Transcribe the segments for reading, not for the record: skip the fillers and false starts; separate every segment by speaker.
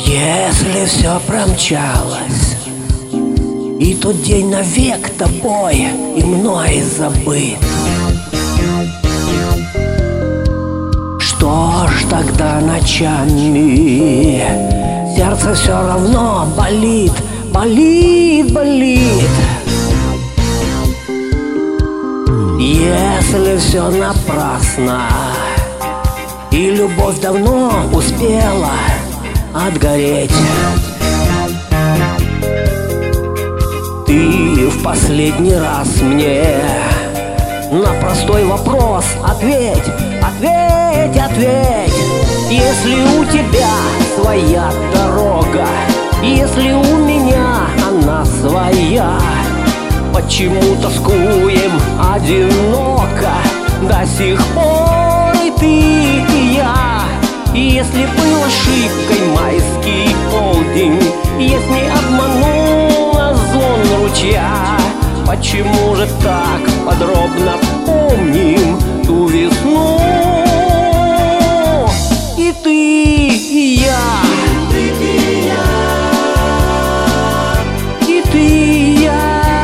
Speaker 1: Если все промчалось, и тот день навек тобой и мной забыт, что ж тогда ночами сердце все равно болит, болит, болит. Если все напрасно, и любовь давно успела отгореть, ты в последний раз мне на простой вопрос ответь, ответь, ответь. Если у тебя своя дорога, если у меня она своя, почему тоскуем одиноко до сих пор и ты, и я? Если был ошибкой майский полдень, если обманула звон ручья, почему же так подробно помним ту весну? И ты, и я, и ты, и я, и ты, и я,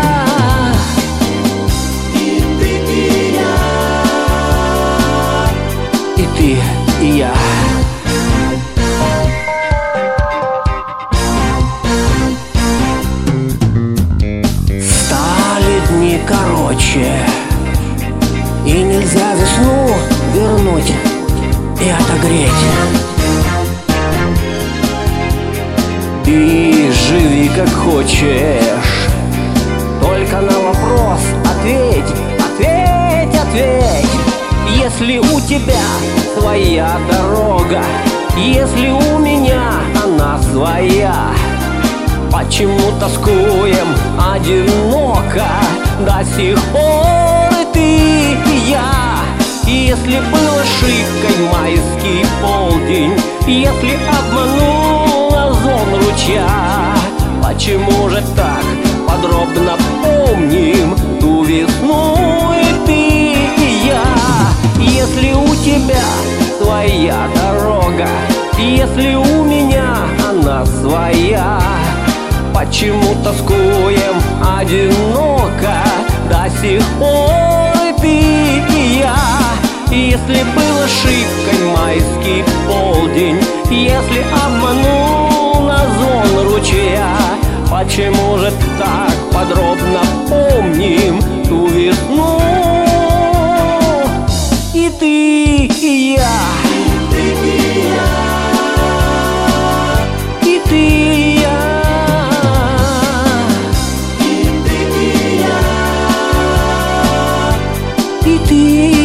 Speaker 1: и ты, и я, и ты, и я. Дни короче, и нельзя весну вернуть и отогреть. Ты живи как хочешь, только на вопрос ответь, ответь, ответь. Если у тебя своя дорога, если у меня она своя, почему тоскуем одиноко до сих пор и ты, и я? Если был ошибкой майский полдень, если обманула звон ручья, почему же так подробно помним ту весну и ты, и я? Если у тебя своя дорога, если у меня она своя, почему тоскуем одиноко до сих пор и ты, и я? Если был ошибкой майский полдень, если обманул на звон ручья, почему же так подробно помним ту весну? И ты, и я, и ты, и я, и ты, и я, и ты, и я, и ты.